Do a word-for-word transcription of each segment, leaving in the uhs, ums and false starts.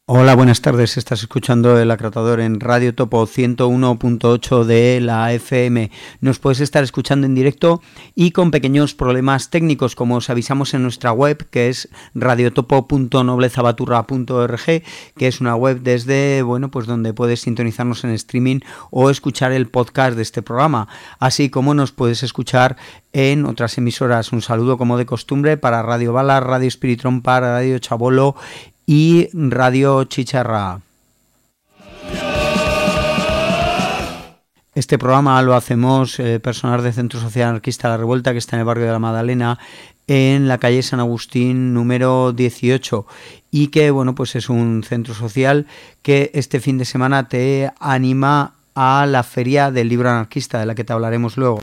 Hola, buenas tardes. Estás escuchando El Acratador en Radio Topo ciento uno punto ocho de la F M. Nos puedes estar escuchando en directo y con pequeños problemas técnicos, como os avisamos en nuestra web, que es radiotopo punto noblezabaturra punto org, que es una web desde, bueno, pues donde puedes sintonizarnos en streaming o escuchar el podcast de este programa, así como nos puedes escuchar en otras emisoras. Un saludo, como de costumbre, para Radio Bala, Radio Espiritrón, para Radio Chabolo y Radio Chicharra. Este programa lo hacemos eh, personal del Centro Social Anarquista La Revuelta, que está en el barrio de La Magdalena, en la calle San Agustín número dieciocho, y que, bueno, pues es un centro social que este fin de semana te anima a la Feria del Libro Anarquista, de la que te hablaremos luego.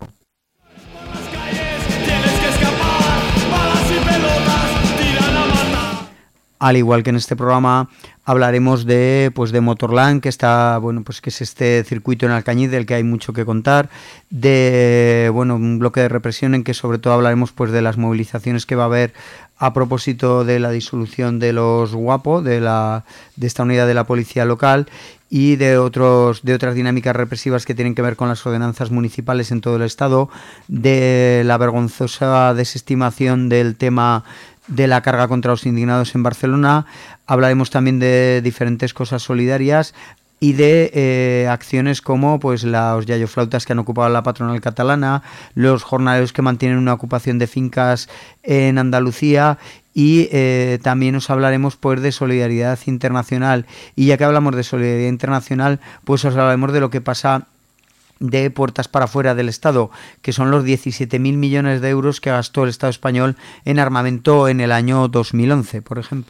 Al igual que en este programa hablaremos de pues de Motorland, que está, bueno, pues que es este circuito en Alcañiz del que hay mucho que contar, de, bueno, un bloque de represión en que sobre todo hablaremos pues de las movilizaciones que va a haber a propósito de la disolución de los Guapo, de la de esta unidad de la policía local, y de otros de otras dinámicas represivas que tienen que ver con las ordenanzas municipales en todo el estado, de la vergonzosa desestimación del tema de la carga contra los indignados en Barcelona. Hablaremos también de diferentes cosas solidarias y de eh, acciones como pues los yayoflautas que han ocupado la patronal catalana, los jornaleros que mantienen una ocupación de fincas en Andalucía, y eh, también os hablaremos pues de solidaridad internacional. Y ya que hablamos de solidaridad internacional, pues os hablaremos de lo que pasa de puertas para afuera del Estado, que son los diecisiete mil millones de euros que gastó el Estado español en armamento en el año dos mil once, por ejemplo.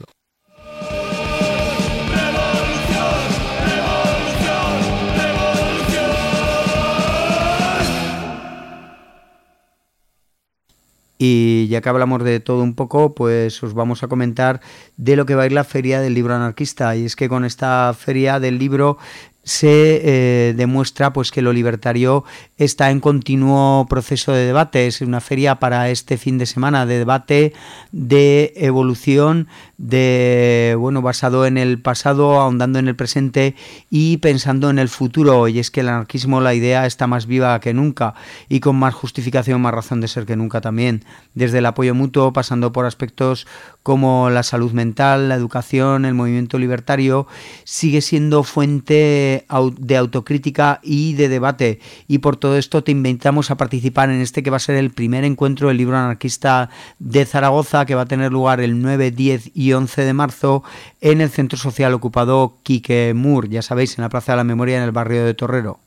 Y ya que hablamos de todo un poco, pues os vamos a comentar de lo que va a ir la Feria del Libro Anarquista. Y es que con esta Feria del Libro se eh, demuestra pues que lo libertario está en continuo proceso de debate. Es una feria para este fin de semana de debate, de evolución, de bueno basado en el pasado, ahondando en el presente y pensando en el futuro. Y es que el anarquismo, la idea está más viva que nunca y con más justificación, más razón de ser que nunca también. Desde el apoyo mutuo, pasando por aspectos como la salud mental, la educación, el movimiento libertario, sigue siendo fuente de autocrítica y de debate, y por todo esto te invitamos a participar en este que va a ser el primer encuentro del libro anarquista de Zaragoza, que va a tener lugar el nueve, diez y once de marzo en el Centro Social Ocupado Quique Mur, ya sabéis, en la Plaza de la Memoria, en el barrio de Torrero.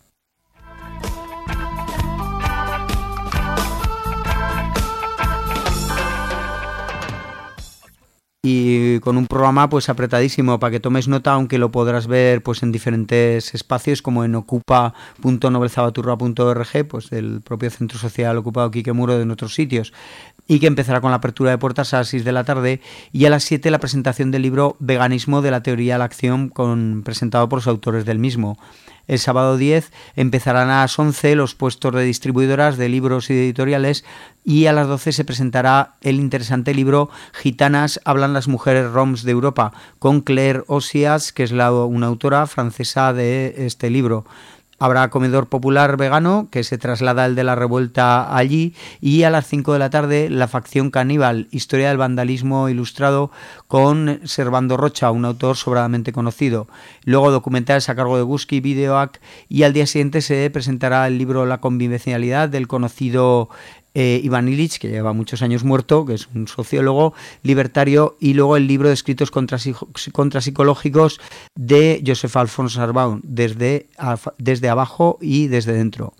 Y con un programa pues apretadísimo para que tomes nota, aunque lo podrás ver pues en diferentes espacios, como en ocupa punto noblezabaturra punto org, pues del propio Centro Social Ocupado Quique Muro, de otros sitios, y que empezará con la apertura de puertas a las seis de la tarde y a las siete la presentación del libro Veganismo, de la teoría a la acción, con, presentado por los autores del mismo. El sábado diez empezarán a las once los puestos de distribuidoras de libros y de editoriales, y a las doce se presentará el interesante libro Gitanas hablan las mujeres roms de Europa, con Claire Osias, que es la, una autora francesa de este libro. Habrá comedor popular vegano, que se traslada el de La Revuelta allí, y a las cinco de la tarde la facción caníbal, historia del vandalismo ilustrado, con Servando Rocha, un autor sobradamente conocido. Luego documentales a cargo de Gusky Videoac, y al día siguiente se presentará el libro La convivencialidad, del conocido Eh, Iván Illich, que lleva muchos años muerto, que es un sociólogo libertario, y luego el libro de escritos contrapsicológicos de Joseph Alphonse Arbaun, desde, desde abajo y desde dentro.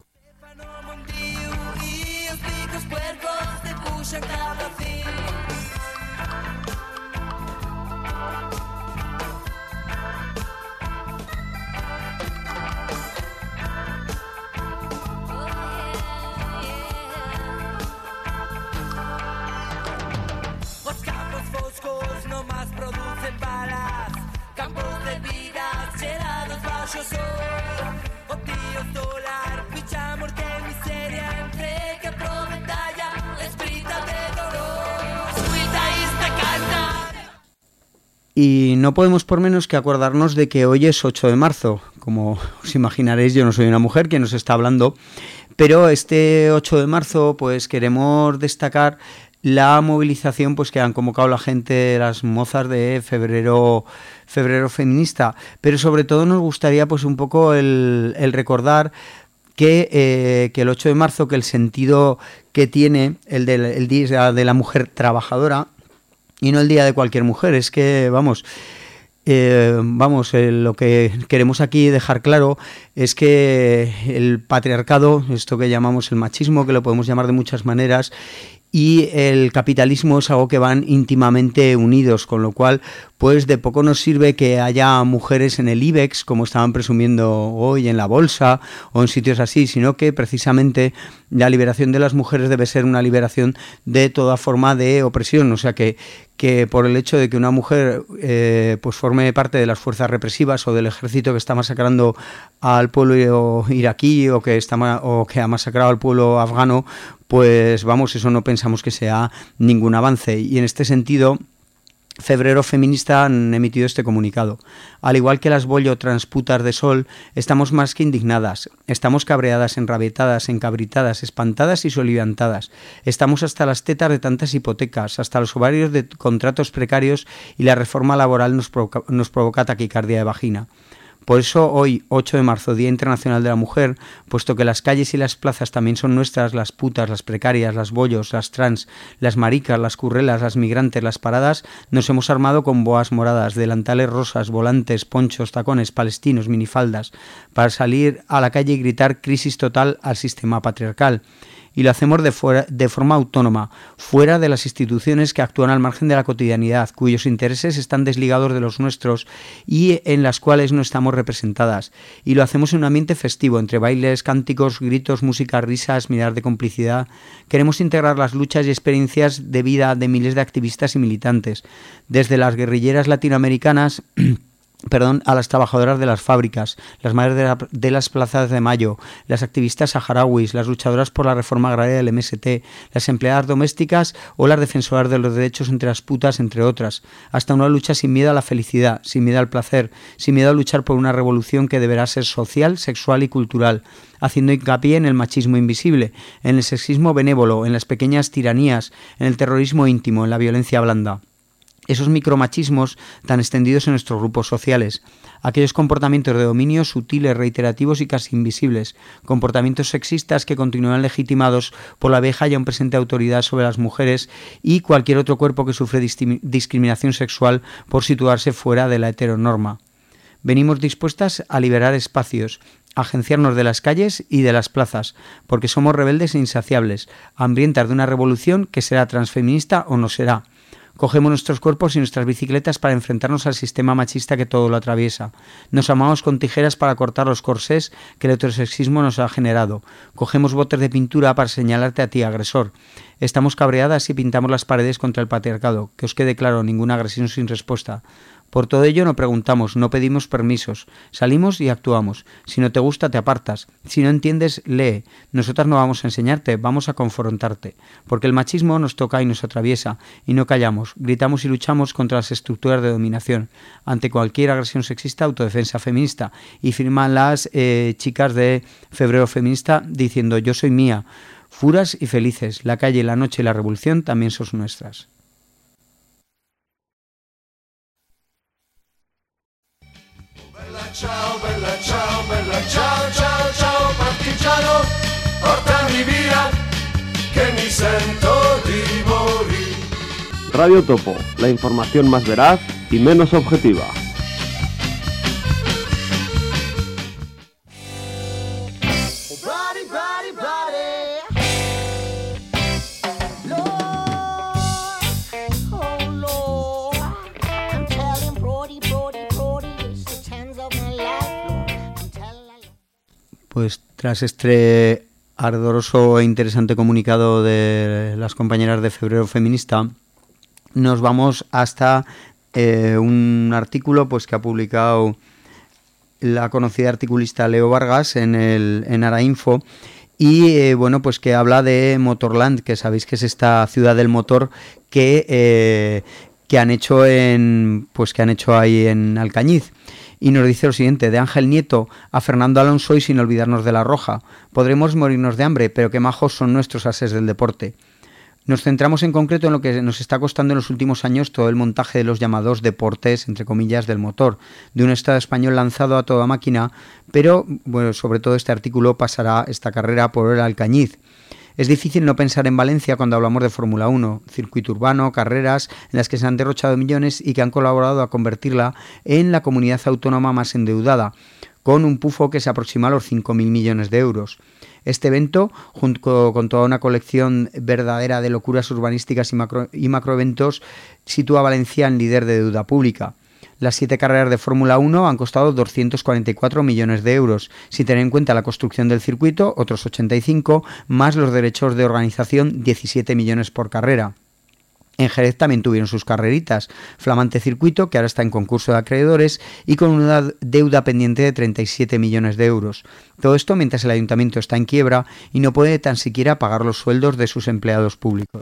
Y no podemos por menos que acordarnos de que hoy es ocho de marzo. Como os imaginaréis, yo no soy una mujer que nos está hablando, pero este ocho de marzo pues queremos destacar la movilización pues que han convocado la gente, las mozas de febrero febrero feminista, pero sobre todo nos gustaría pues un poco el, el recordar que, eh, que el ocho de marzo, que el sentido que tiene el, del, el Día de la Mujer Trabajadora, y no el día de cualquier mujer, es que, vamos, eh, vamos, eh, lo que queremos aquí dejar claro es que el patriarcado, esto que llamamos el machismo, que lo podemos llamar de muchas maneras, y el capitalismo es algo que van íntimamente unidos, con lo cual pues de poco nos sirve que haya mujeres en el IBEX, como estaban presumiendo hoy en la bolsa o en sitios así, sino que precisamente la liberación de las mujeres debe ser una liberación de toda forma de opresión, o sea que, que por el hecho de que una mujer eh, pues forme parte de las fuerzas represivas o del ejército que está masacrando al pueblo iraquí o que, está, o que ha masacrado al pueblo afgano, pues vamos, eso no pensamos que sea ningún avance. Y en este sentido, Febrero Feminista han emitido este comunicado. Al igual que las bollo transputas de sol, estamos más que indignadas. Estamos cabreadas, enrabietadas, encabritadas, espantadas y soliviantadas. Estamos hasta las tetas de tantas hipotecas, hasta los ovarios de contratos precarios, y la reforma laboral nos provoca, nos provoca taquicardia de vagina. Por eso hoy, ocho de marzo, Día Internacional de la Mujer, puesto que las calles y las plazas también son nuestras, las putas, las precarias, las bollos, las trans, las maricas, las currelas, las migrantes, las paradas, nos hemos armado con boas moradas, delantales rosas, volantes, ponchos, tacones, palestinos, minifaldas, para salir a la calle y gritar crisis total al sistema patriarcal. Y lo hacemos de, fuera, de forma autónoma, fuera de las instituciones que actúan al margen de la cotidianidad, cuyos intereses están desligados de los nuestros y en las cuales no estamos representadas. Y lo hacemos en un ambiente festivo, entre bailes, cánticos, gritos, música, risas, mirar de complicidad. Queremos integrar las luchas y experiencias de vida de miles de activistas y militantes, desde las guerrilleras latinoamericanas Perdón, a las trabajadoras de las fábricas, las madres de, la, de las plazas de Mayo, las activistas saharauis, las luchadoras por la reforma agraria del eme ese te, las empleadas domésticas o las defensoras de los derechos entre las putas, entre otras, hasta una lucha sin miedo a la felicidad, sin miedo al placer, sin miedo a luchar por una revolución que deberá ser social, sexual y cultural, haciendo hincapié en el machismo invisible, en el sexismo benévolo, en las pequeñas tiranías, en el terrorismo íntimo, en la violencia blanda. Esos micromachismos tan extendidos en nuestros grupos sociales, aquellos comportamientos de dominio sutiles, reiterativos y casi invisibles, comportamientos sexistas que continúan legitimados por la vieja y aún presente autoridad sobre las mujeres y cualquier otro cuerpo que sufre discriminación sexual por situarse fuera de la heteronorma. Venimos dispuestas a liberar espacios, a agenciarnos de las calles y de las plazas, porque somos rebeldes e insaciables, hambrientas de una revolución que será transfeminista o no será. Cogemos nuestros cuerpos y nuestras bicicletas para enfrentarnos al sistema machista que todo lo atraviesa. Nos amamos con tijeras para cortar los corsés que el heterosexismo nos ha generado. Cogemos botes de pintura para señalarte a ti, agresor. Estamos cabreadas y pintamos las paredes contra el patriarcado. Que os quede claro, ninguna agresión sin respuesta. Por todo ello no preguntamos, no pedimos permisos, salimos y actuamos. Si no te gusta, te apartas. Si no entiendes, lee. Nosotras no vamos a enseñarte, vamos a confrontarte. Porque el machismo nos toca y nos atraviesa, y no callamos, gritamos y luchamos contra las estructuras de dominación. Ante cualquier agresión sexista, autodefensa feminista. Y firman las eh, chicas de Febrero Feminista diciendo, yo soy mía. Furas y felices, la calle, la noche y la revolución también son nuestras. Ciao, bella ciao, bella ciao, ciao, ciao, partigiano, portami via, que mi sento di morir. Radio Topo, la información más veraz y menos objetiva. Pues tras este ardoroso e interesante comunicado de las compañeras de Febrero Feminista, nos vamos hasta eh, un artículo pues que ha publicado la conocida articulista Leo Vargas en el en Arainfo y eh, bueno pues que habla de Motorland, que sabéis que es esta ciudad del motor que eh, que han hecho en pues que han hecho ahí en Alcañiz. Y nos dice lo siguiente: de Ángel Nieto a Fernando Alonso, y sin olvidarnos de La Roja. Podremos morirnos de hambre, pero qué majos son nuestros ases del deporte. Nos centramos en concreto en lo que nos está costando en los últimos años todo el montaje de los llamados deportes, entre comillas, del motor, de un Estado español lanzado a toda máquina, pero bueno, sobre todo este artículo pasará esta carrera por el Alcañiz. Es difícil no pensar en Valencia cuando hablamos de Fórmula uno, circuito urbano, carreras en las que se han derrochado millones y que han colaborado a convertirla en la comunidad autónoma más endeudada, con un pufo que se aproxima a los cinco mil millones de euros. Este evento, junto con toda una colección verdadera de locuras urbanísticas y, macro, y macroeventos, sitúa a Valencia en líder de deuda pública. Las siete carreras de Fórmula uno han costado doscientos cuarenta y cuatro millones de euros, si tener en cuenta la construcción del circuito, otros ochenta y cinco, más los derechos de organización, diecisiete millones por carrera. En Jerez también tuvieron sus carreritas, flamante circuito que ahora está en concurso de acreedores y con una deuda pendiente de treinta y siete millones de euros. Todo esto mientras el ayuntamiento está en quiebra y no puede tan siquiera pagar los sueldos de sus empleados públicos.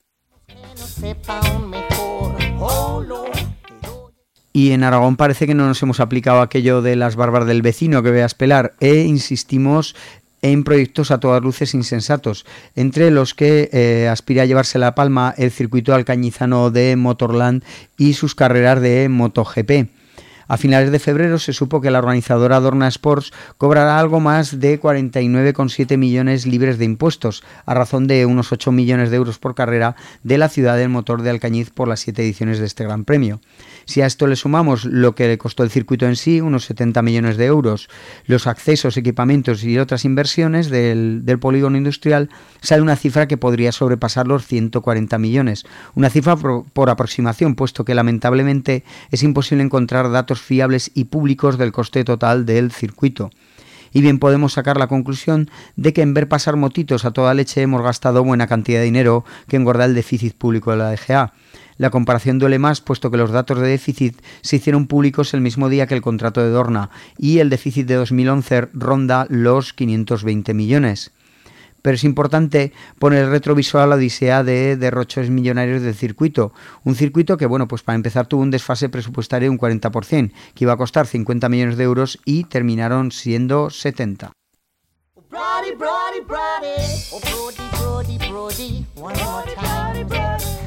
Y en Aragón parece que no nos hemos aplicado aquello de las barbas del vecino que veas pelar, e insistimos en proyectos a todas luces insensatos, entre los que eh, aspira a llevarse la palma el circuito alcañizano de Motorland y sus carreras de MotoGP. A finales de febrero se supo que la organizadora Dorna Sports cobrará algo más de cuarenta y nueve coma siete millones libres de impuestos, a razón de unos ocho millones de euros por carrera, de la ciudad del motor de Alcañiz por las siete ediciones de este Gran Premio. Si a esto le sumamos lo que le costó el circuito en sí, unos setenta millones de euros, los accesos, equipamientos y otras inversiones del, del polígono industrial, sale una cifra que podría sobrepasar los ciento cuarenta millones. Una cifra por, por aproximación, puesto que lamentablemente es imposible encontrar datos fiables y públicos del coste total del circuito. Y bien podemos sacar la conclusión de que en ver pasar motitos a toda leche hemos gastado buena cantidad de dinero que engorda el déficit público de la D G A. La comparación duele más, puesto que los datos de déficit se hicieron públicos el mismo día que el contrato de Dorna y el déficit de dos mil once ronda los quinientos veinte millones. Pero es importante poner el retrovisor a la odisea de derroches millonarios del circuito. Un circuito que, bueno, pues para empezar tuvo un desfase presupuestario de un cuarenta por ciento, que iba a costar cincuenta millones de euros y terminaron siendo setenta. Brody, Brody, Brody. Oh, Brody, Brody, Brody. One more time.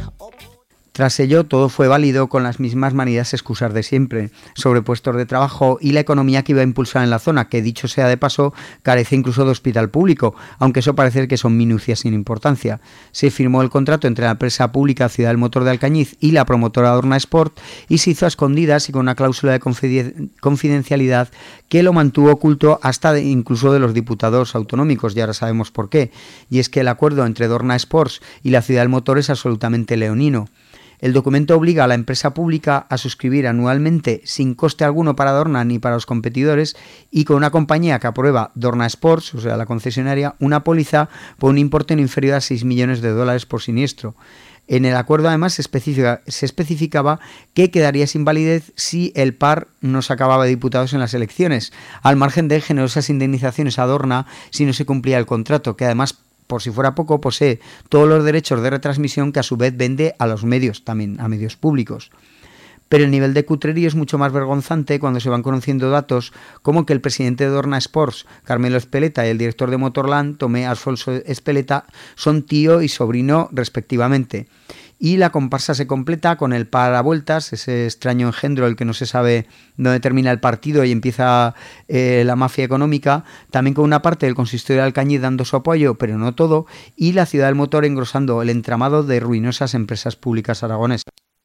Tras ello, todo fue válido con las mismas manidas excusas de siempre, sobre puestos de trabajo y la economía que iba a impulsar en la zona, que dicho sea de paso, carece incluso de hospital público, aunque eso parece que son minucias sin importancia. Se firmó el contrato entre la empresa pública Ciudad del Motor de Alcañiz y la promotora Dorna Sport y se hizo a escondidas y con una cláusula de confidencialidad que lo mantuvo oculto hasta de, incluso de los diputados autonómicos, y ahora sabemos por qué. Y es que el acuerdo entre Dorna Sports y la Ciudad del Motor es absolutamente leonino. El documento obliga a la empresa pública a suscribir anualmente, sin coste alguno para Dorna ni para los competidores, y con una compañía que aprueba, Dorna Sports, o sea, la concesionaria, una póliza por un importe no inferior a seis millones de dólares por siniestro. En el acuerdo además se, especifica, se especificaba que quedaría sin validez si el par no sacaba diputados en las elecciones, al margen de generosas indemnizaciones a Dorna si no se cumplía el contrato, que además, por si fuera poco, posee todos los derechos de retransmisión que a su vez vende a los medios, también a medios públicos. Pero el nivel de cutrerío es mucho más vergonzante cuando se van conociendo datos como que el presidente de Dorna Sports, Carmelo Ezpeleta, y el director de Motorland, Tomé Alfonso Ezpeleta, son tío y sobrino respectivamente. Y la comparsa se completa con el paravueltas, ese extraño engendro el que no se sabe dónde termina el partido y empieza eh, la mafia económica, también con una parte del consistorio de Alcañiz dando su apoyo, pero no todo, y la Ciudad del Motor engrosando el entramado de ruinosas empresas públicas aragonesas.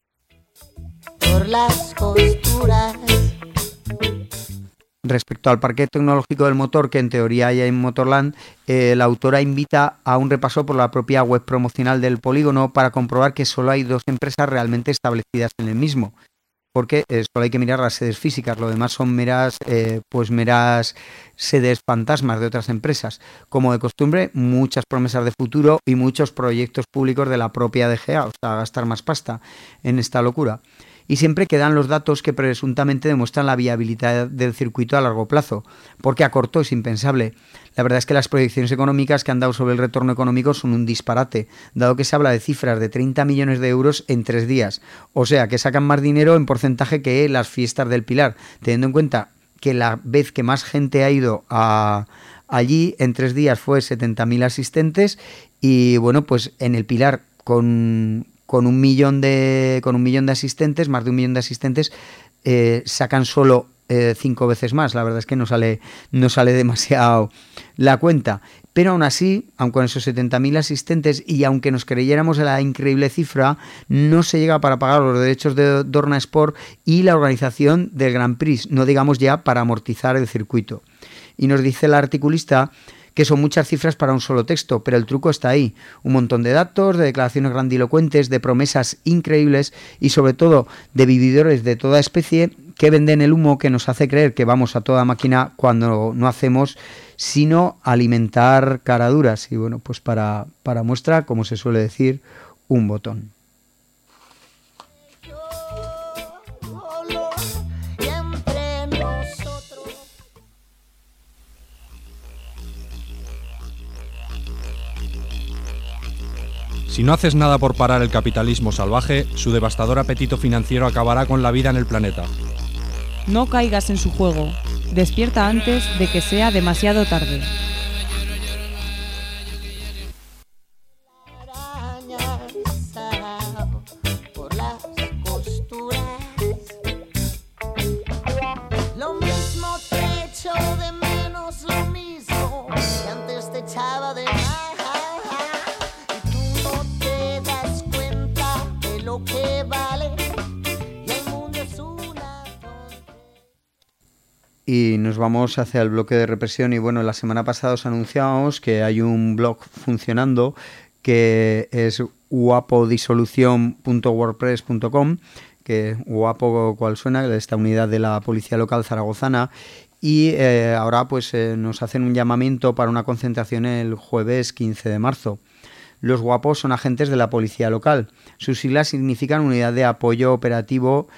Por las costuras. Respecto al parque tecnológico del motor que en teoría hay en Motorland, eh, la autora invita a un repaso por la propia web promocional del polígono para comprobar que solo hay dos empresas realmente establecidas en el mismo, porque eh, solo hay que mirar las sedes físicas, lo demás son meras, eh, pues meras sedes fantasmas de otras empresas. Como de costumbre, muchas promesas de futuro y muchos proyectos públicos de la propia D G A, o sea, gastar más pasta en esta locura. y siempre quedan los datos que presuntamente demuestran la viabilidad del circuito a largo plazo, porque a corto es impensable. La verdad es que las proyecciones económicas que han dado sobre el retorno económico son un disparate, dado que se habla de cifras de treinta millones de euros en tres días, o sea que sacan más dinero en porcentaje que las fiestas del Pilar, teniendo en cuenta que la vez que más gente ha ido a allí en tres días fue setenta mil asistentes y bueno, pues en el Pilar con, con un millón de con un millón de asistentes, más de un millón de asistentes, eh, sacan solo eh, cinco veces más. La verdad es que no sale, no sale demasiado la cuenta. Pero aún así, aun con esos setenta mil asistentes y aunque nos creyéramos en la increíble cifra, no se llega para pagar los derechos de Dorna Sport y la organización del Grand Prix, no digamos ya para amortizar el circuito. Y nos dice la articulista que son muchas cifras para un solo texto, pero el truco está ahí. Un montón de datos, de declaraciones grandilocuentes, de promesas increíbles y sobre todo de vividores de toda especie que venden el humo que nos hace creer que vamos a toda máquina cuando no hacemos sino alimentar caraduras. Y bueno, pues para, para muestra, como se suele decir, un botón. Si no haces nada por parar el capitalismo salvaje, su devastador apetito financiero acabará con la vida en el planeta. No caigas en su juego. Despierta antes de que sea demasiado tarde. Y nos vamos hacia el bloque de represión y bueno, la semana pasada os anunciamos que hay un blog funcionando que es guapodisolución punto wordpress punto com, que guapo cual suena, de esta unidad de la Policía Local zaragozana, y eh, ahora pues eh, nos hacen un llamamiento para una concentración el jueves quince de marzo. Los guapos son agentes de la Policía Local. Sus siglas significan Unidad de Apoyo Operativo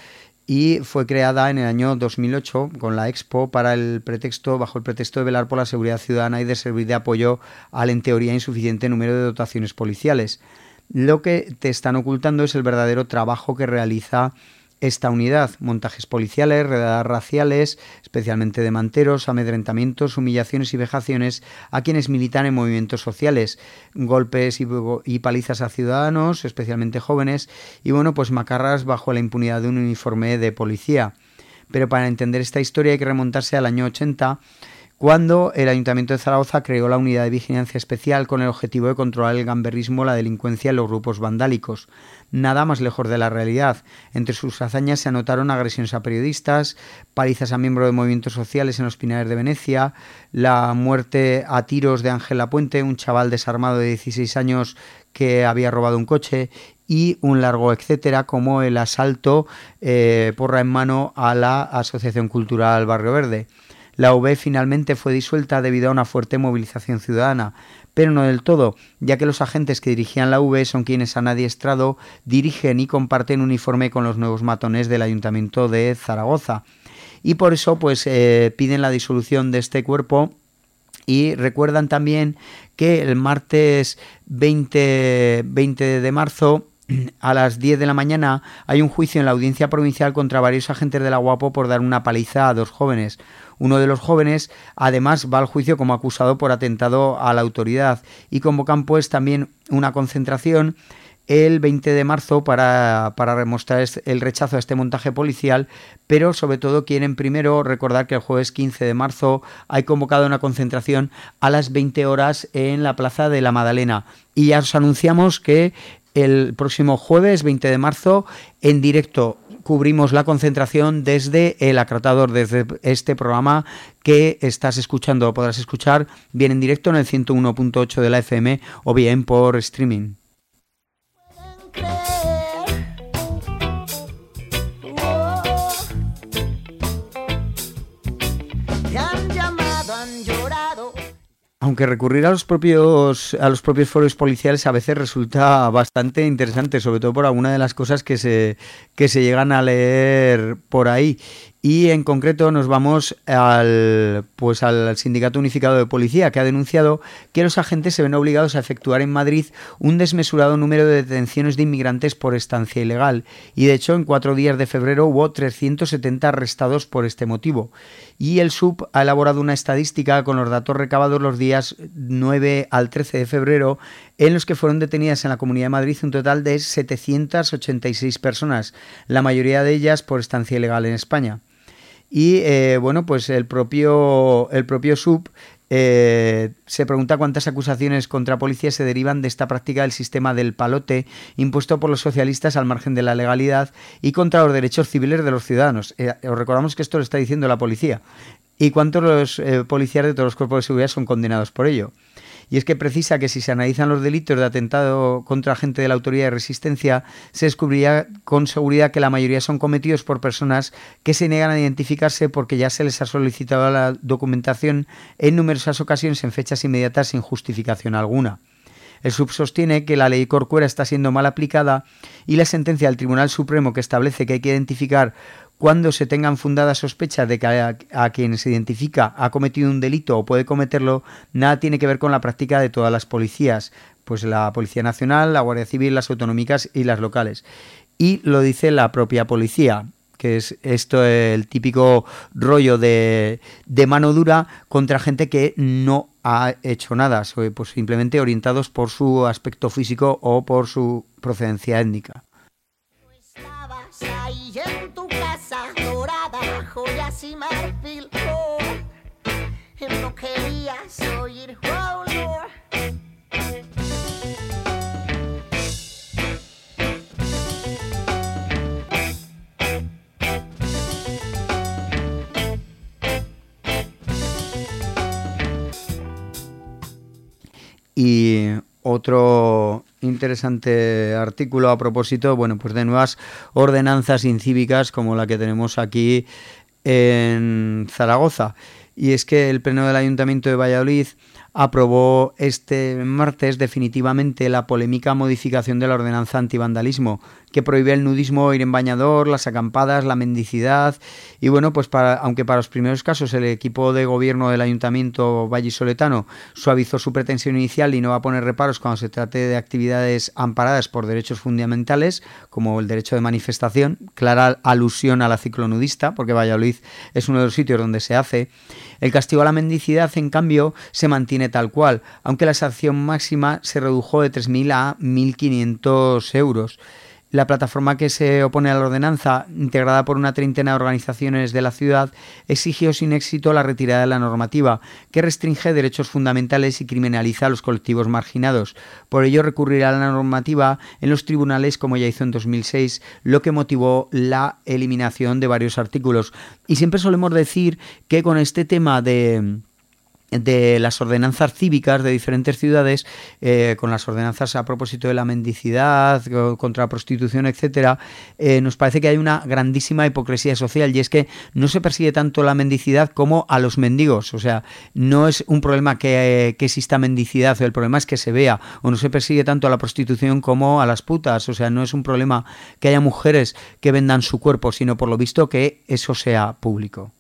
y fue creada en el año dos mil ocho con la Expo para el pretexto, bajo el pretexto de velar por la seguridad ciudadana y de servir de apoyo al en teoría insuficiente número de dotaciones policiales. Lo que te están ocultando es el verdadero trabajo que realiza esta unidad: montajes policiales, redadas raciales, especialmente de manteros, amedrentamientos, humillaciones y vejaciones a quienes militan en movimientos sociales, golpes y, y palizas a ciudadanos, especialmente jóvenes, y bueno, pues macarras bajo la impunidad de un uniforme de policía. Pero para entender esta historia hay que remontarse al año ochenta, cuando el Ayuntamiento de Zaragoza creó la Unidad de Vigilancia Especial con el objetivo de controlar el gamberrismo, la delincuencia y los grupos vandálicos. Nada más lejos de la realidad. Entre sus hazañas se anotaron agresiones a periodistas, palizas a miembros de movimientos sociales en los Pinares de Venecia, la muerte a tiros de Ángel Lapuente, un chaval desarmado de dieciséis años que había robado un coche, y un largo etcétera, como el asalto eh, porra en mano a la Asociación Cultural Barrio Verde. La U V finalmente fue disuelta debido a una fuerte movilización ciudadana, pero no del todo, ya que los agentes que dirigían la U V son quienes han adiestrado, dirigen y comparten uniforme con los nuevos matones del Ayuntamiento de Zaragoza. Y por eso pues eh, piden la disolución de este cuerpo y recuerdan también que el martes veinte de marzo a las diez de la mañana hay un juicio en la Audiencia Provincial contra varios agentes de la Guapo por dar una paliza a dos jóvenes. Uno de los jóvenes además va al juicio como acusado por atentado a la autoridad, y convocan pues también una concentración el veinte de marzo para, para demostrar el rechazo a este montaje policial, pero sobre todo quieren primero recordar que el jueves quince de marzo hay convocado una concentración a las veinte horas en la Plaza de la Madalena. Y ya os anunciamos que el próximo jueves veinte de marzo en directo cubrimos la concentración desde el Acrotador, desde este programa que estás escuchando o podrás escuchar bien en directo en el ciento uno punto ocho de la F M o bien por streaming. Aunque recurrir a los propios a los propios foros policiales a veces resulta bastante interesante, sobre todo por alguna de las cosas que se que se llegan a leer por ahí. Y en concreto nos vamos al pues al Sindicato Unificado de Policía, que ha denunciado que los agentes se ven obligados a efectuar en Madrid un desmesurado número de detenciones de inmigrantes por estancia ilegal. Y de hecho, en cuatro días de febrero hubo trescientos setenta arrestados por este motivo. Y el S U P ha elaborado una estadística con los datos recabados los días nueve al trece de febrero, en los que fueron detenidas en la Comunidad de Madrid un total de setecientas ochenta y seis personas, la mayoría de ellas por estancia ilegal en España. Y eh, bueno, pues el propio, el propio S U P eh, se pregunta cuántas acusaciones contra policías se derivan de esta práctica del sistema del palote impuesto por los socialistas al margen de la legalidad y contra los derechos civiles de los ciudadanos. Eh, os recordamos que esto lo está diciendo la policía. ¿Y cuántos los eh, policías de todos los cuerpos de seguridad son condenados por ello? Y es que precisa que si se analizan los delitos de atentado contra agente de la autoridad de resistencia, se descubriría con seguridad que la mayoría son cometidos por personas que se niegan a identificarse porque ya se les ha solicitado la documentación en numerosas ocasiones en fechas inmediatas sin justificación alguna. El S U P sostiene que la ley Corcuera está siendo mal aplicada y la sentencia del Tribunal Supremo que establece que hay que identificar cuando se tengan fundadas sospechas de que a, a quien se identifica ha cometido un delito o puede cometerlo, nada tiene que ver con la práctica de todas las policías, pues la Policía Nacional, la Guardia Civil, las autonómicas y las locales. Y lo dice la propia policía, que es esto el típico rollo de, de mano dura contra gente que no ha hecho nada, pues simplemente orientados por su aspecto físico o por su procedencia étnica. Ahí en tu casa dorada, joyas y marfil, oh, no querías oír, oh Lord. Y otro interesante artículo a propósito, bueno, pues de nuevas ordenanzas incívicas como la que tenemos aquí en Zaragoza. Y es que el Pleno del Ayuntamiento de Valladolid aprobó este martes definitivamente la polémica modificación de la ordenanza antivandalismo, que prohíbe el nudismo, ir en bañador, las acampadas, la mendicidad. Y bueno, pues para, aunque para los primeros casos el equipo de gobierno del Ayuntamiento vallisoletano suavizó su pretensión inicial y no va a poner reparos cuando se trate de actividades amparadas por derechos fundamentales, como el derecho de manifestación, clara alusión a la ciclonudista, porque Valladolid es uno de los sitios donde se hace. El castigo a la mendicidad, en cambio, se mantiene tal cual, aunque la sanción máxima se redujo de tres mil a mil quinientos euros. La plataforma que se opone a la ordenanza, integrada por una treintena de organizaciones de la ciudad, exigió sin éxito la retirada de la normativa, que restringe derechos fundamentales y criminaliza a los colectivos marginados. Por ello recurrirá a la normativa en los tribunales, como ya hizo en dos mil seis, lo que motivó la eliminación de varios artículos. Y siempre solemos decir que con este tema de... de las ordenanzas cívicas de diferentes ciudades, eh, con las ordenanzas a propósito de la mendicidad, contra la prostitución, etcétera, eh, nos parece que hay una grandísima hipocresía social, y es que no se persigue tanto la mendicidad como a los mendigos. O sea, no es un problema que, que exista mendicidad, el problema es que se vea, o no se persigue tanto a la prostitución como a las putas. O sea, no es un problema que haya mujeres que vendan su cuerpo, sino por lo visto que eso sea público.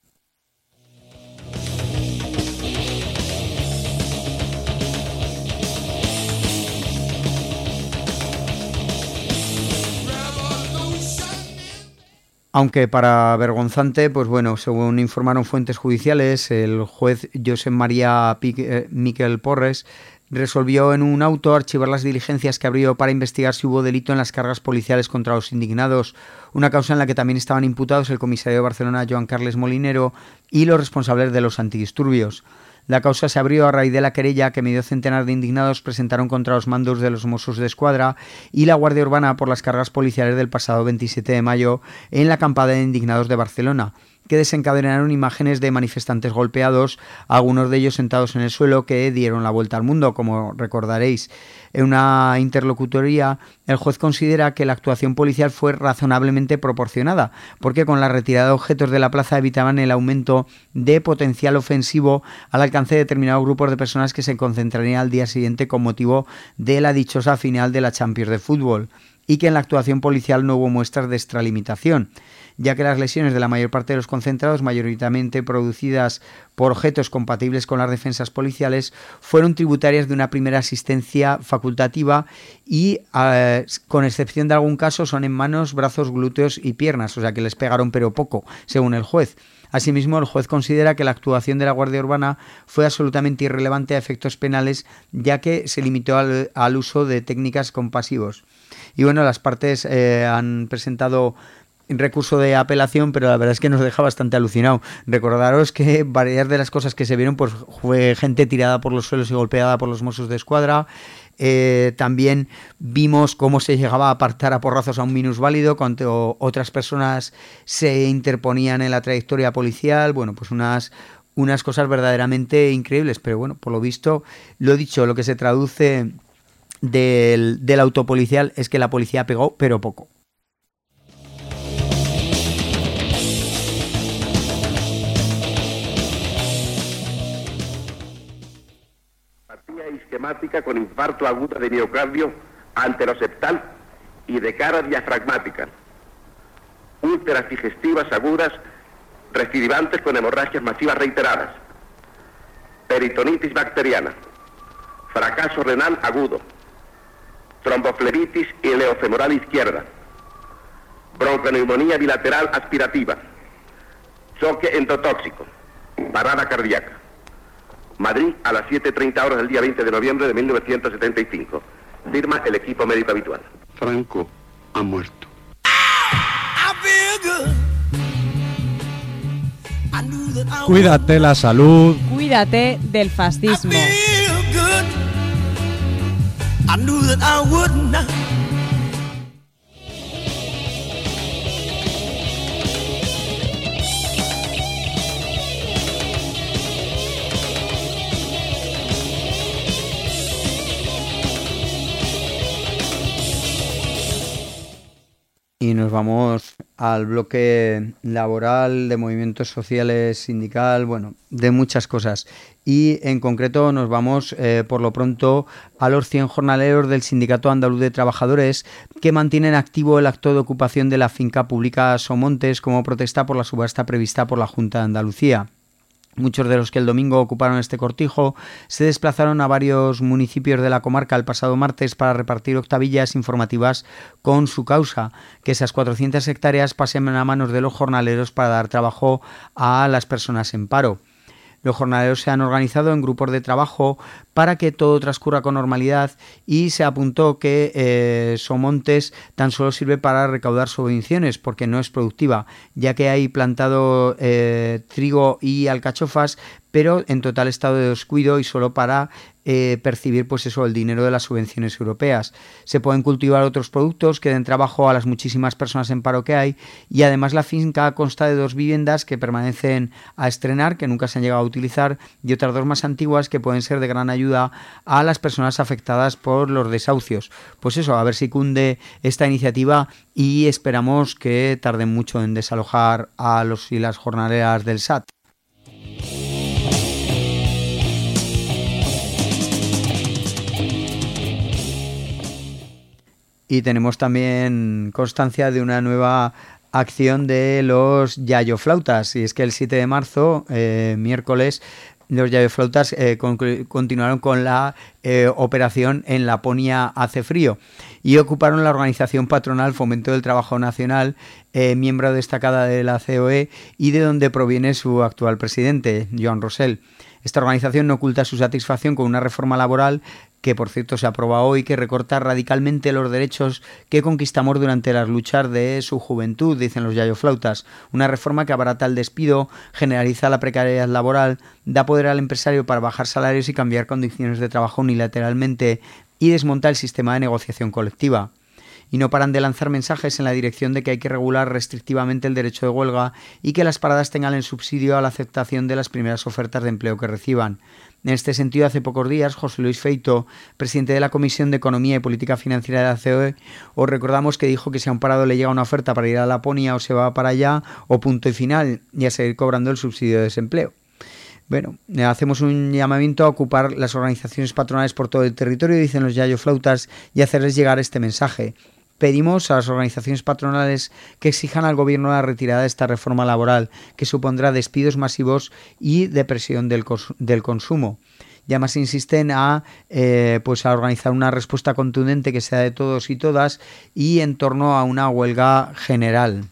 Aunque para vergonzante, pues bueno, según informaron fuentes judiciales, el juez Josep María Pique, Miquel Porres resolvió en un auto archivar las diligencias que abrió para investigar si hubo delito en las cargas policiales contra los indignados, una causa en la que también estaban imputados el comisario de Barcelona, Joan Carles Molinero, y los responsables de los antidisturbios. La causa se abrió a raíz de la querella que medio centenar de indignados presentaron contra los mandos de los Mossos de Escuadra y la Guardia Urbana por las cargas policiales del pasado veintisiete de mayo en la acampada de indignados de Barcelona. que desencadenaron imágenes de manifestantes golpeados, algunos de ellos sentados en el suelo, que dieron la vuelta al mundo, como recordaréis. En una interlocutoría, el juez considera que la actuación policial fue razonablemente proporcionada, porque con la retirada de objetos de la plaza evitaban el aumento de potencial ofensivo al alcance de determinados grupos de personas que se concentrarían al día siguiente con motivo de la dichosa final de la Champions de fútbol, y que en la actuación policial no hubo muestras de extralimitación, ya que las lesiones de la mayor parte de los concentrados, mayoritariamente producidas por objetos compatibles con las defensas policiales, fueron tributarias de una primera asistencia facultativa y, eh, con excepción de algún caso, son en manos, brazos, glúteos y piernas, o sea que les pegaron pero poco, según el juez. Asimismo, el juez considera que la actuación de la Guardia Urbana fue absolutamente irrelevante a efectos penales, ya que se limitó al, al uso de técnicas compasivos. Y bueno, las partes eh, han presentado recurso de apelación, pero la verdad es que nos deja bastante alucinado. Recordaros que varias de las cosas que se vieron pues fue gente tirada por los suelos y golpeada por los Mossos de Escuadra. Eh, también vimos cómo se llegaba a apartar a porrazos a un minusválido cuando otras personas se interponían en la trayectoria policial. Bueno, pues unas unas cosas verdaderamente increíbles, pero bueno, por lo visto, lo dicho, lo que se traduce del, del autopolicial es que la policía pegó, pero poco. Isquemática con infarto agudo de miocardio anteroseptal y de cara diafragmática, úlceras digestivas agudas recidivantes con hemorragias masivas reiteradas, peritonitis bacteriana, fracaso renal agudo, tromboflebitis ileofemoral izquierda, bronconeumonía bilateral aspirativa, choque endotóxico, parada cardíaca. Madrid a las siete treinta horas del día veinte de noviembre de mil novecientos setenta y cinco. Firma el equipo médico habitual. Franco ha muerto. Cuídate la salud. Cuídate del fascismo. Y nos vamos al bloque laboral, de movimientos sociales, sindical, bueno, de muchas cosas. Y en concreto nos vamos eh, por lo pronto a los cien jornaleros del Sindicato Andaluz de Trabajadores, que mantienen activo el acto de ocupación de la finca pública Somontes como protesta por la subasta prevista por la Junta de Andalucía. Muchos de los que el domingo ocuparon este cortijo se desplazaron a varios municipios de la comarca el pasado martes para repartir octavillas informativas con su causa, que esas cuatrocientas hectáreas pasen a manos de los jornaleros para dar trabajo a las personas en paro. Los jornaleros se han organizado en grupos de trabajo para que todo transcurra con normalidad y se apuntó que eh, Somontes tan solo sirve para recaudar subvenciones porque no es productiva, ya que hay plantado eh, trigo y alcachofas, pero en total estado de descuido y solo para eh, percibir pues eso, el dinero de las subvenciones europeas. Se pueden cultivar otros productos que den trabajo a las muchísimas personas en paro que hay, y además la finca consta de dos viviendas que permanecen a estrenar, que nunca se han llegado a utilizar, y otras dos más antiguas que pueden ser de gran ayuda a las personas afectadas por los desahucios. Pues eso, a ver si cunde esta iniciativa y esperamos que tarden mucho en desalojar a los y las jornaleras del S A T. Y tenemos también constancia de una nueva acción de los yayoflautas, y es que el siete de marzo, eh, miércoles, los yayoflautas eh, con, continuaron con la eh, operación en Laponia hace frío y ocuparon la organización patronal Fomento del Trabajo Nacional, eh, miembro destacada de la C O E y de donde proviene su actual presidente, Joan Rosell. Esta organización no oculta su satisfacción con una reforma laboral que, por cierto, se aprueba hoy, que recorta radicalmente los derechos que conquistamos durante las luchas de su juventud, dicen los yayoflautas. Una reforma que abarata el despido, generaliza la precariedad laboral, da poder al empresario para bajar salarios y cambiar condiciones de trabajo unilateralmente y desmonta el sistema de negociación colectiva. y no paran de lanzar mensajes en la dirección de que hay que regular restrictivamente el derecho de huelga y que las paradas tengan el subsidio a la aceptación de las primeras ofertas de empleo que reciban. En este sentido, hace pocos días, José Luis Feito, presidente de la Comisión de Economía y Política Financiera de la C O E, os recordamos que dijo que si a un parado le llega una oferta para ir a Laponia o se va para allá, o punto y final, y a seguir cobrando el subsidio de desempleo. Bueno, hacemos un llamamiento a ocupar las organizaciones patronales por todo el territorio, dicen los yayoflautas, y hacerles llegar este mensaje. Pedimos a las organizaciones patronales que exijan al gobierno la retirada de esta reforma laboral, que supondrá despidos masivos y depresión del, cons- del consumo. Y además insisten a, eh, pues a organizar una respuesta contundente que sea de todos y todas y en torno a una huelga general.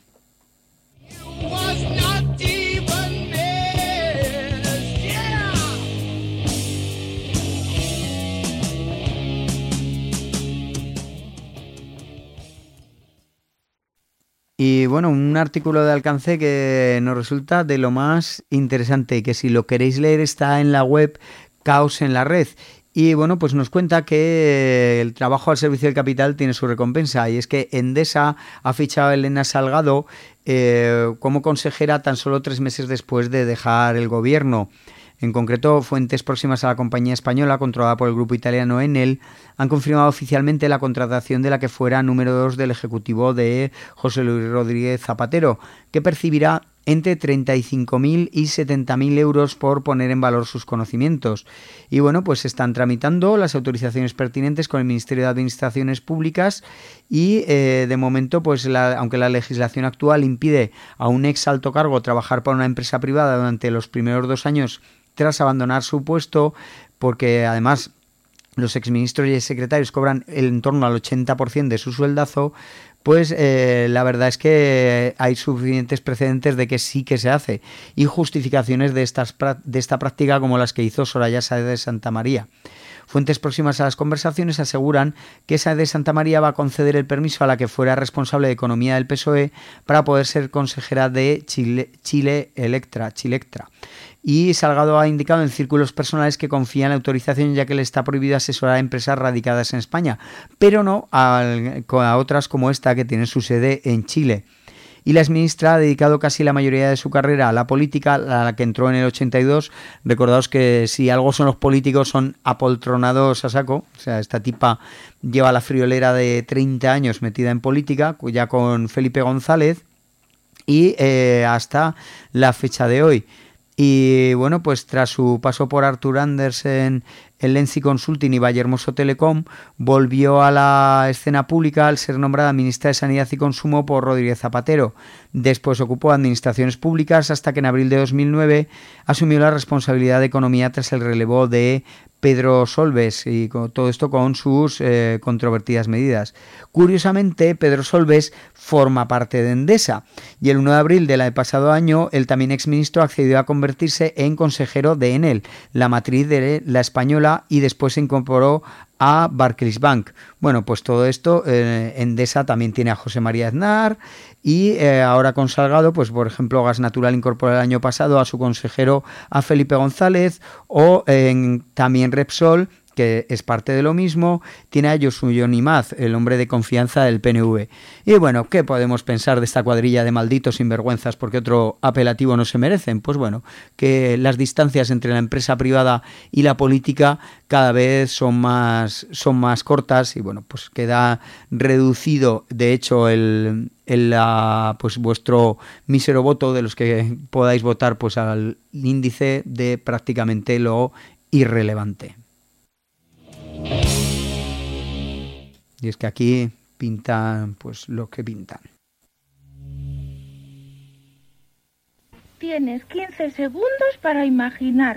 Y bueno, un artículo de alcance que nos resulta de lo más interesante, que si lo queréis leer está en la web Caos en la Red. Y bueno, pues nos cuenta que el trabajo al servicio del capital tiene su recompensa, y es que Endesa ha fichado a Elena Salgado eh, como consejera tan solo tres meses después de dejar el gobierno. En concreto, fuentes próximas a la compañía española, controlada por el grupo italiano Enel, han confirmado oficialmente la contratación de la que fuera número dos del ejecutivo de José Luis Rodríguez Zapatero, que percibirá entre treinta y cinco mil y setenta mil euros por poner en valor sus conocimientos. Y bueno, pues están tramitando las autorizaciones pertinentes con el Ministerio de Administraciones Públicas y eh, de momento, pues la, aunque la legislación actual impide a un ex alto cargo trabajar para una empresa privada durante los primeros dos años tras abandonar su puesto, porque además los exministros y secretarios cobran en torno al ochenta por ciento de su sueldazo, pues eh, la verdad es que hay suficientes precedentes de que sí que se hace y justificaciones de, estas, de esta práctica como las que hizo Soraya Sáez de Santa María. Fuentes próximas a las conversaciones aseguran que Sáez de Santa María va a conceder el permiso a la que fuera responsable de Economía del P S O E para poder ser consejera de Chile, Chile Electra, Chilectra. Y Salgado ha indicado en círculos personales que confía en la autorización, ya que le está prohibido asesorar a empresas radicadas en España, pero no a, a otras como esta que tiene su sede en Chile. Y la exministra ha dedicado casi la mayoría de su carrera a la política, a la que entró en el ochenta y dos. Recordaos que si algo son los políticos, son apoltronados a saco. O sea, esta tipa lleva la friolera de treinta años metida en política, ya con Felipe González, y eh, hasta la fecha de hoy. Y bueno, pues tras su paso por Arthur Andersen, el Lenzi Consulting y Vallehermoso Telecom, volvió a la escena pública al ser nombrada ministra de Sanidad y Consumo por Rodríguez Zapatero. Después ocupó administraciones públicas hasta que en abril de dos mil nueve asumió la responsabilidad de Economía tras el relevo de Pedro Solbes, y con todo esto con sus eh, controvertidas medidas. Curiosamente, Pedro Solbes forma parte de Endesa, y el uno de abril del pasado año el también exministro accedió a convertirse en consejero de Enel, la matriz de la española, y después se incorporó a Barclays Bank. Bueno, pues todo esto, eh, Endesa también tiene a José María Aznar, y eh, ahora con Salgado, pues por ejemplo Gas Natural incorporó el año pasado a su consejero a Felipe González, o eh, también Repsol, que es parte de lo mismo, tiene a Yosuyo Nimaz, el hombre de confianza del P N V. Y bueno, ¿qué podemos pensar de esta cuadrilla de malditos sinvergüenzas? Porque otro apelativo no se merecen. Pues bueno, que las distancias entre la empresa privada y la política cada vez son más, son más cortas, y bueno, pues queda reducido, de hecho, el, el la, pues vuestro mísero voto, de los que podáis votar, pues al índice de prácticamente lo irrelevante. Y es que aquí pintan pues lo que pintan. Tienes quince segundos para imaginar.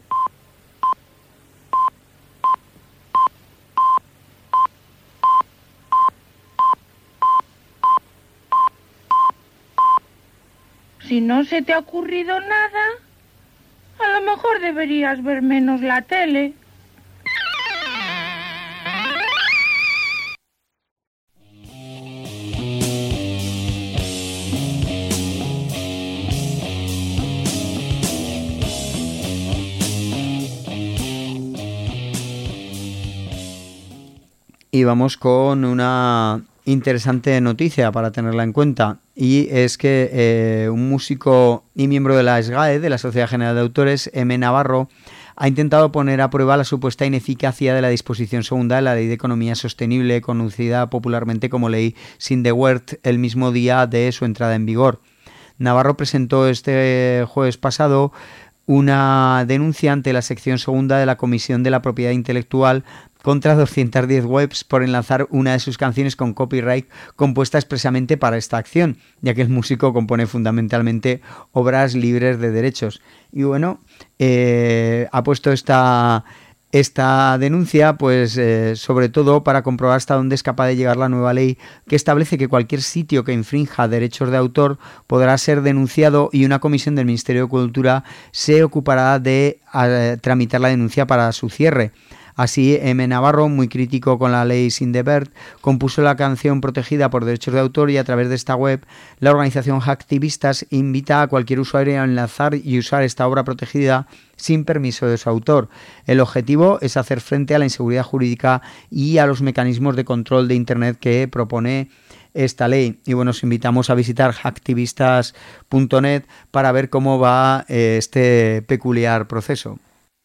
Si no se te ha ocurrido nada, a lo mejor deberías ver menos la tele. Y vamos con una interesante noticia para tenerla en cuenta, y es que eh, un músico y miembro de la S G A E, de la Sociedad General de Autores, M. Navarro, ha intentado poner a prueba la supuesta ineficacia de la disposición segunda de la Ley de Economía Sostenible, conocida popularmente como Ley Sindewert, el mismo día de su entrada en vigor. Navarro presentó este jueves pasado una denuncia ante la sección segunda de la Comisión de la Propiedad Intelectual contra doscientas diez webs por enlazar una de sus canciones con copyright compuesta expresamente para esta acción, ya que el músico compone fundamentalmente obras libres de derechos. Y bueno, eh, ha puesto esta, esta denuncia pues eh, sobre todo para comprobar hasta dónde es capaz de llegar la nueva ley, que establece que cualquier sitio que infrinja derechos de autor podrá ser denunciado, y una comisión del Ministerio de Cultura se ocupará de a, tramitar la denuncia para su cierre. Así, M. Navarro, muy crítico con la ley Sindewert, compuso la canción protegida por derechos de autor, y a través de esta web la organización Hacktivistas invita a cualquier usuario a enlazar y usar esta obra protegida sin permiso de su autor. El objetivo es hacer frente a la inseguridad jurídica y a los mecanismos de control de Internet que propone esta ley. Y bueno, os invitamos a visitar hacktivistas punto net para ver cómo va eh, este peculiar proceso.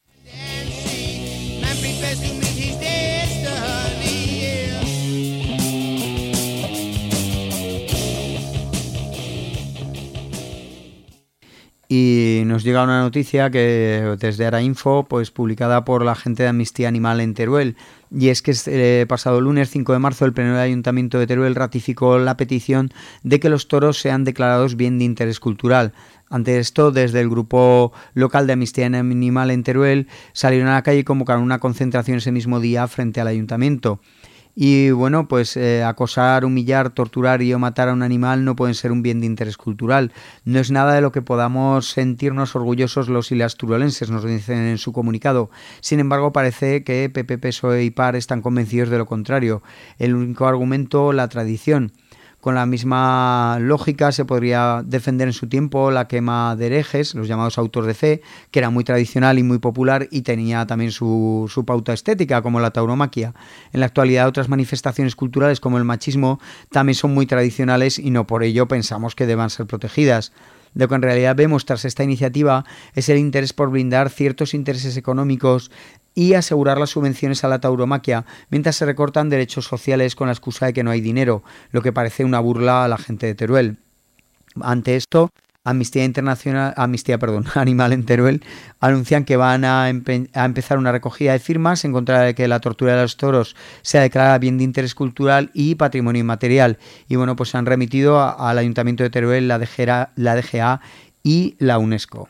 Y nos llega una noticia que desde Arainfo, pues publicada por la gente de Amnistía Animal en Teruel, y es que el pasado lunes cinco de marzo el Pleno del Ayuntamiento de Teruel ratificó la petición de que los toros sean declarados bien de interés cultural. Ante esto, desde el grupo local de Amnistía Animal en Teruel salieron a la calle y convocaron una concentración ese mismo día frente al Ayuntamiento. Y bueno, pues eh, acosar, humillar, torturar y o matar a un animal no pueden ser un bien de interés cultural. No es nada de lo que podamos sentirnos orgullosos los y las turolenses, nos dicen en su comunicado. Sin embargo, parece que P P, P S O E y P A R están convencidos de lo contrario. El único argumento, la tradición. Con la misma lógica se podría defender en su tiempo la quema de herejes, los llamados autos de fe, que era muy tradicional y muy popular y tenía también su, su pauta estética, como la tauromaquia. En la actualidad otras manifestaciones culturales como el machismo también son muy tradicionales y no por ello pensamos que deban ser protegidas. Lo que en realidad vemos tras esta iniciativa es el interés por blindar ciertos intereses económicos y asegurar las subvenciones a la tauromaquia, mientras se recortan derechos sociales con la excusa de que no hay dinero, lo que parece una burla a la gente de Teruel. Ante esto, Amnistía Internacional, Amnistía, perdón, Animal en Teruel anuncian que van a, empe- a empezar una recogida de firmas en contra de que la tortura de los toros sea declarada bien de interés cultural y patrimonio inmaterial. Y bueno, pues se han remitido a, al Ayuntamiento de Teruel, la D G A, la D G A y la UNESCO.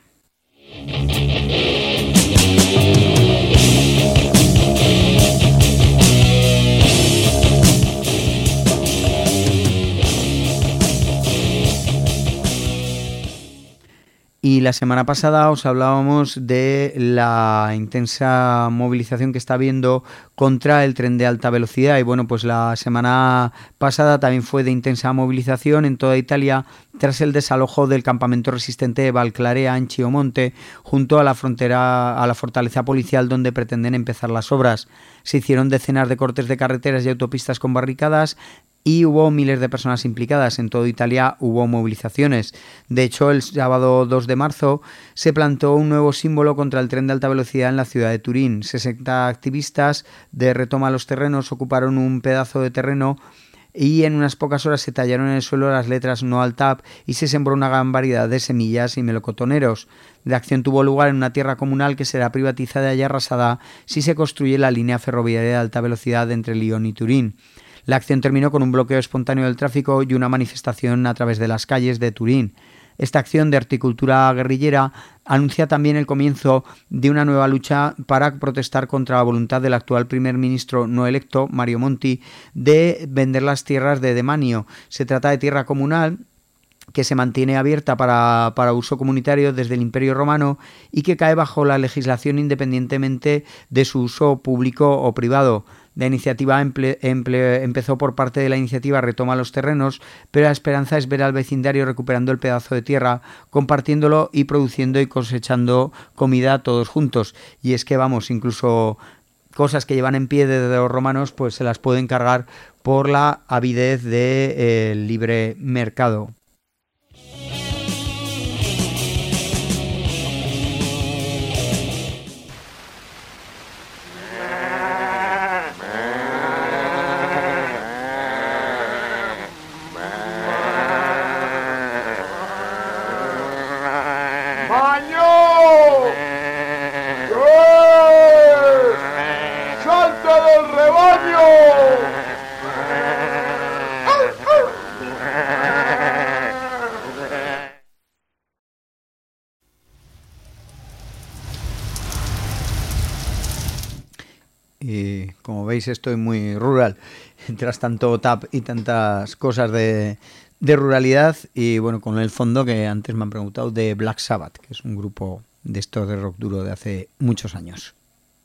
Y la semana pasada os hablábamos de la intensa movilización que está habiendo contra el tren de alta velocidad. Y bueno, pues la semana pasada también fue de intensa movilización en toda Italia tras el desalojo del campamento resistente de Valclarea en Chiomonte, junto a la frontera, a la fortaleza policial donde pretenden empezar las obras. Se hicieron decenas de cortes de carreteras y autopistas con barricadas, y hubo miles de personas implicadas. En toda Italia hubo movilizaciones. De hecho, el sábado dos de marzo se plantó un nuevo símbolo contra el tren de alta velocidad en la ciudad de Turín. sesenta activistas de Retoma los Terrenos ocuparon un pedazo de terreno y en unas pocas horas se tallaron en el suelo las letras No al T A P y se sembró una gran variedad de semillas y melocotoneros. La acción tuvo lugar en una tierra comunal que será privatizada y arrasada si se construye la línea ferroviaria de alta velocidad entre Lyon y Turín. La acción terminó con un bloqueo espontáneo del tráfico y una manifestación a través de las calles de Turín. Esta acción de horticultura guerrillera anuncia también el comienzo de una nueva lucha para protestar contra la voluntad del actual primer ministro no electo, Mario Monti, de vender las tierras de Demanio. Se trata de tierra comunal que se mantiene abierta para, para uso comunitario desde el Imperio Romano y que cae bajo la legislación independientemente de su uso público o privado. La iniciativa emple, emple, empezó por parte de la iniciativa Retoma los Terrenos, pero la esperanza es ver al vecindario recuperando el pedazo de tierra, compartiéndolo y produciendo y cosechando comida todos juntos. Y es que vamos, incluso cosas que llevan en pie desde los romanos, pues se las pueden cargar por la avidez del eh, libre mercado. Y como veis estoy muy rural, tras tanto tap y tantas cosas de, de ruralidad, y bueno, con el fondo que antes me han preguntado de Black Sabbath, que es un grupo de estos de rock duro de hace muchos años.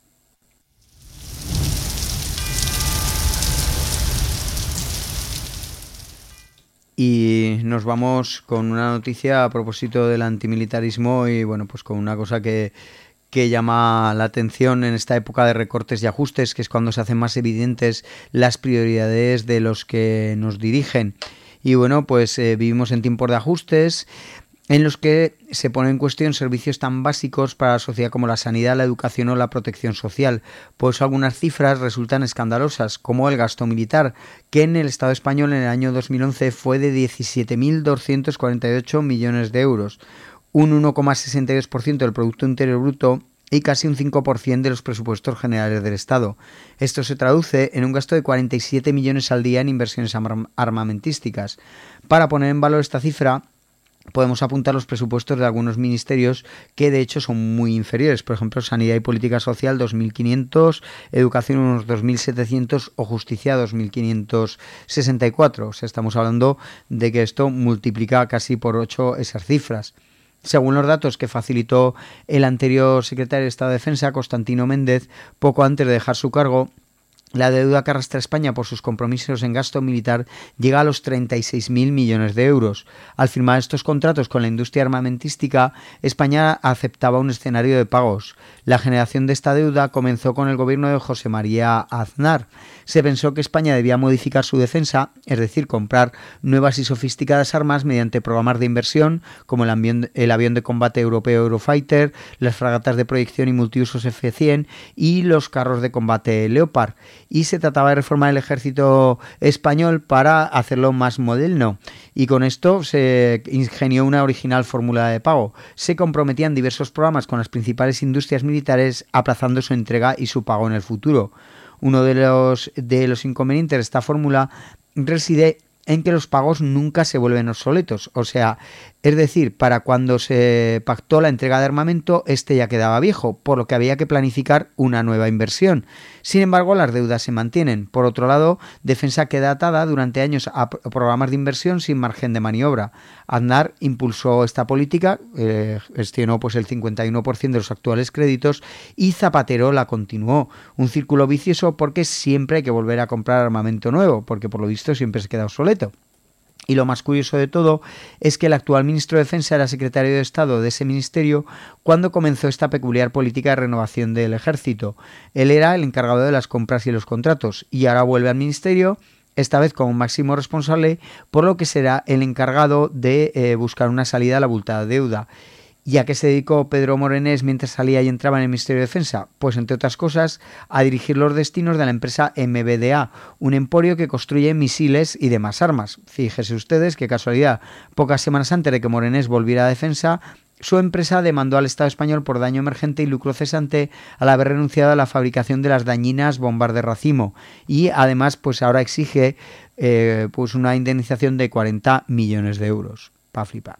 Y nos vamos con una noticia a propósito del antimilitarismo y bueno, pues con una cosa que que llama la atención en esta época de recortes y ajustes, que es cuando se hacen más evidentes las prioridades de los que nos dirigen. Y bueno, pues eh, vivimos en tiempos de ajustes en los que se ponen en cuestión servicios tan básicos para la sociedad como la sanidad, la educación o la protección social. Por eso algunas cifras resultan escandalosas, como el gasto militar, que en el Estado español en el año dos mil once fue de diecisiete mil doscientos cuarenta y ocho millones de euros. Un uno coma sesenta y dos por ciento del Producto Interior Bruto y casi un cinco por ciento de los presupuestos generales del Estado. Esto se traduce en un gasto de cuarenta y siete millones al día en inversiones armamentísticas. Para poner en valor esta cifra, podemos apuntar los presupuestos de algunos ministerios que de hecho son muy inferiores. Por ejemplo, Sanidad y Política Social dos mil quinientos, Educación unos dos mil setecientos o Justicia dos mil quinientos sesenta y cuatro. O sea, estamos hablando de que esto multiplica casi por ocho esas cifras. Según los datos que facilitó el anterior secretario de Estado de Defensa, Constantino Méndez, poco antes de dejar su cargo, la deuda que arrastra España por sus compromisos en gasto militar llega a los treinta y seis mil millones de euros. Al firmar estos contratos con la industria armamentística, España aceptaba un escenario de pagos. La generación de esta deuda comenzó con el gobierno de José María Aznar. Se pensó que España debía modificar su defensa, es decir, comprar nuevas y sofisticadas armas mediante programas de inversión, como el avión, el avión de combate europeo Eurofighter, las fragatas de proyección y multiusos F cien y los carros de combate Leopard. Y se trataba de reformar el ejército español para hacerlo más moderno. Y con esto se ingenió una original fórmula de pago. Se comprometían diversos programas con las principales industrias militares, aplazando su entrega y su pago en el futuro. Uno de los, de los inconvenientes de esta fórmula reside en que los pagos nunca se vuelven obsoletos. O sea, es decir, para cuando se pactó la entrega de armamento, este ya quedaba viejo, por lo que había que planificar una nueva inversión. Sin embargo, las deudas se mantienen. Por otro lado, Defensa queda atada durante años a programas de inversión sin margen de maniobra. Aznar impulsó esta política, eh, gestionó pues el cincuenta y uno por ciento de los actuales créditos y Zapatero la continuó. Un círculo vicioso porque siempre hay que volver a comprar armamento nuevo, porque por lo visto siempre se queda obsoleto. Y lo más curioso de todo es que el actual ministro de Defensa era secretario de Estado de ese ministerio cuando comenzó esta peculiar política de renovación del ejército. Él era el encargado de las compras y los contratos y ahora vuelve al ministerio, esta vez como máximo responsable, por lo que será el encargado de eh, buscar una salida a la abultada deuda. ¿Y a qué se dedicó Pedro Morenés mientras salía y entraba en el Ministerio de Defensa? Pues, entre otras cosas, a dirigir los destinos de la empresa M B D A, un emporio que construye misiles y demás armas. Fíjense ustedes qué casualidad. Pocas semanas antes de que Morenés volviera a Defensa, su empresa demandó al Estado español por daño emergente y lucro cesante al haber renunciado a la fabricación de las dañinas bombas de racimo. Y además, pues ahora exige eh, pues una indemnización de cuarenta millones de euros. Pa' flipar.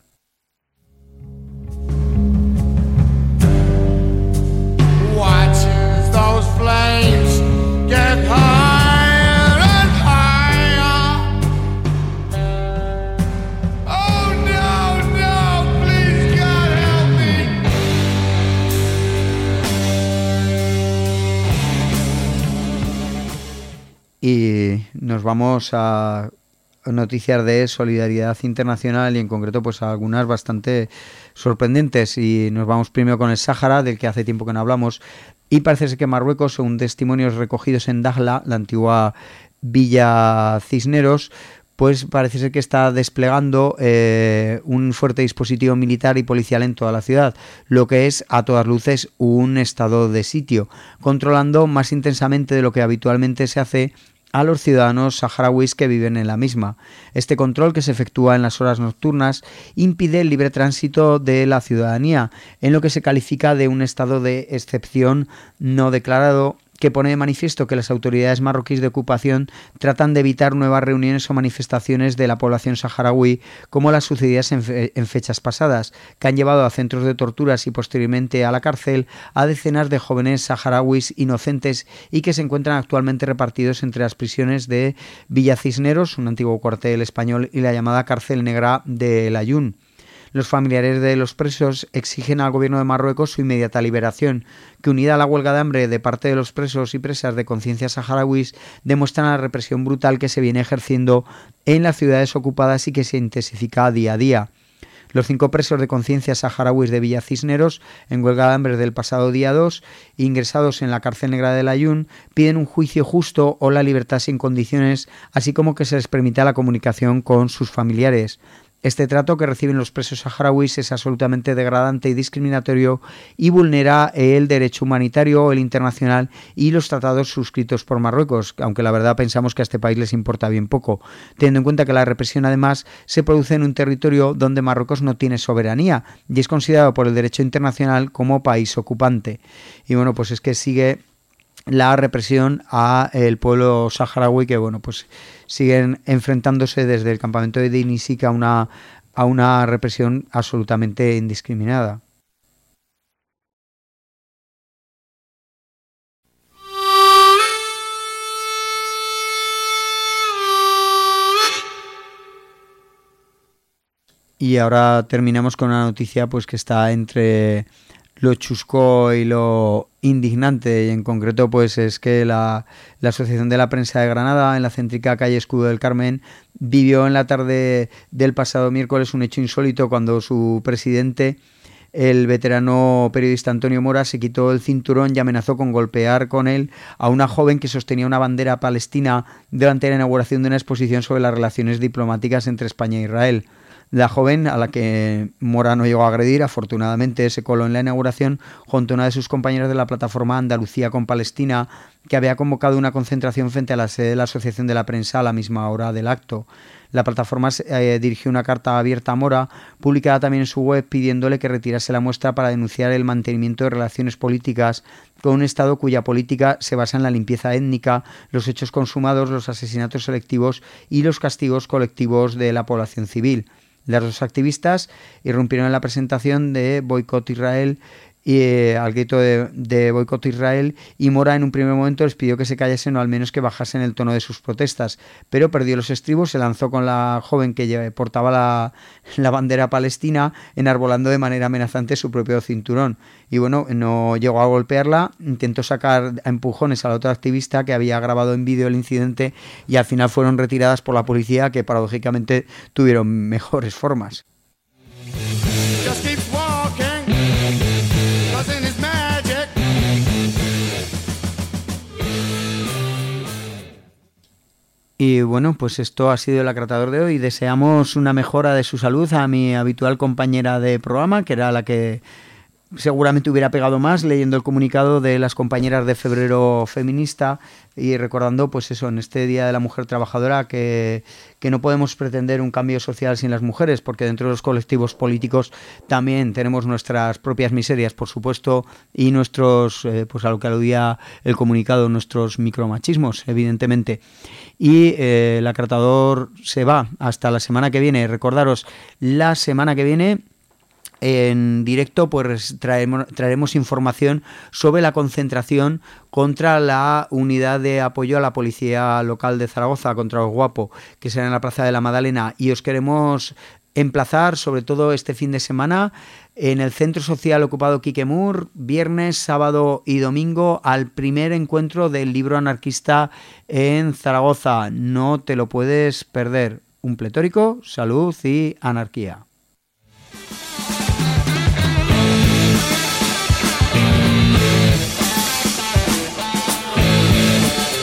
Watch as those flames get higher and higher. Oh no, no, please God help me. Y nos vamos a noticias de solidaridad internacional y en concreto pues algunas bastante sorprendentes, y nos vamos primero con el Sáhara, del que hace tiempo que no hablamos, y parece ser que Marruecos, según testimonios recogidos en Dakhla, la antigua Villa Cisneros, pues parece ser que está desplegando eh, un fuerte dispositivo militar y policial en toda la ciudad, lo que es a todas luces un estado de sitio, controlando más intensamente de lo que habitualmente se hace a los ciudadanos saharauis que viven en la misma. Este control, que se efectúa en las horas nocturnas, impide el libre tránsito de la ciudadanía, en lo que se califica de un estado de excepción no declarado, que pone de manifiesto que las autoridades marroquíes de ocupación tratan de evitar nuevas reuniones o manifestaciones de la población saharaui como las sucedidas en, fe en fechas pasadas, que han llevado a centros de torturas y posteriormente a la cárcel a decenas de jóvenes saharauis inocentes y que se encuentran actualmente repartidos entre las prisiones de Villa Cisneros, un antiguo cuartel español, y la llamada cárcel negra de El Ayun. Los familiares de los presos exigen al gobierno de Marruecos su inmediata liberación, que unida a la huelga de hambre de parte de los presos y presas de conciencia saharauis, demuestran la represión brutal que se viene ejerciendo en las ciudades ocupadas y que se intensifica día a día. Los cinco presos de conciencia saharauis de Villa Cisneros, en huelga de hambre del pasado día dos, ingresados en la cárcel negra del Ayun, piden un juicio justo o la libertad sin condiciones, así como que se les permita la comunicación con sus familiares. Este trato que reciben los presos saharauis es absolutamente degradante y discriminatorio y vulnera el derecho humanitario, el internacional y los tratados suscritos por Marruecos, aunque la verdad pensamos que a este país les importa bien poco, teniendo en cuenta que la represión además se produce en un territorio donde Marruecos no tiene soberanía y es considerado por el derecho internacional como país ocupante. Y bueno, pues es que sigue la represión a el pueblo saharaui, que bueno, pues siguen enfrentándose desde el campamento de Dinisic a una, a una represión absolutamente indiscriminada. Y ahora terminamos con una noticia pues que está entre lo chusco y lo indignante, y en concreto pues es que la, la Asociación de la Prensa de Granada, en la céntrica calle Escudo del Carmen, vivió en la tarde del pasado miércoles un hecho insólito cuando su presidente, el veterano periodista Antonio Mora, se quitó el cinturón y amenazó con golpear con él a una joven que sostenía una bandera palestina durante la inauguración de una exposición sobre las relaciones diplomáticas entre España e Israel. La joven, a la que Mora no llegó a agredir, afortunadamente se coló en la inauguración junto a una de sus compañeras de la plataforma Andalucía con Palestina, que había convocado una concentración frente a la sede de la Asociación de la Prensa a la misma hora del acto. La plataforma eh, dirigió una carta abierta a Mora, publicada también en su web, pidiéndole que retirase la muestra para denunciar el mantenimiento de relaciones políticas con un Estado cuya política se basa en la limpieza étnica, los hechos consumados, los asesinatos selectivos y los castigos colectivos de la población civil. Las dos activistas irrumpieron en la presentación de Boicot Israel y eh, al grito de, de Boicot Israel, y Mora en un primer momento les pidió que se callasen o al menos que bajasen el tono de sus protestas, pero perdió los estribos, se lanzó con la joven que portaba la, la bandera palestina, enarbolando de manera amenazante su propio cinturón. Y bueno, no llegó a golpearla, intentó sacar a empujones a la otra activista que había grabado en vídeo el incidente, y al final fueron retiradas por la policía, que paradójicamente tuvieron mejores formas. Y bueno, pues esto ha sido el acratador de hoy. Deseamos una mejora de su salud a mi habitual compañera de programa, que era la que seguramente hubiera pegado más leyendo el comunicado de las compañeras de Febrero Feminista, y recordando pues eso, en este Día de la Mujer Trabajadora, que, que no podemos pretender un cambio social sin las mujeres, porque dentro de los colectivos políticos también tenemos nuestras propias miserias, por supuesto, y nuestros, eh, pues a lo que aludía el comunicado, nuestros micromachismos, evidentemente. Y eh, el acratador se va hasta la semana que viene. Recordaros, la semana que viene en directo pues traemos, traeremos información sobre la concentración contra la unidad de apoyo a la policía local de Zaragoza, contra los Guapo, que será en la Plaza de la Madalena, y os queremos emplazar sobre todo este fin de semana en el Centro Social Ocupado Quique Mur, viernes, sábado y domingo, al primer encuentro del libro anarquista en Zaragoza. No te lo puedes perder. Un pletórico, salud y anarquía.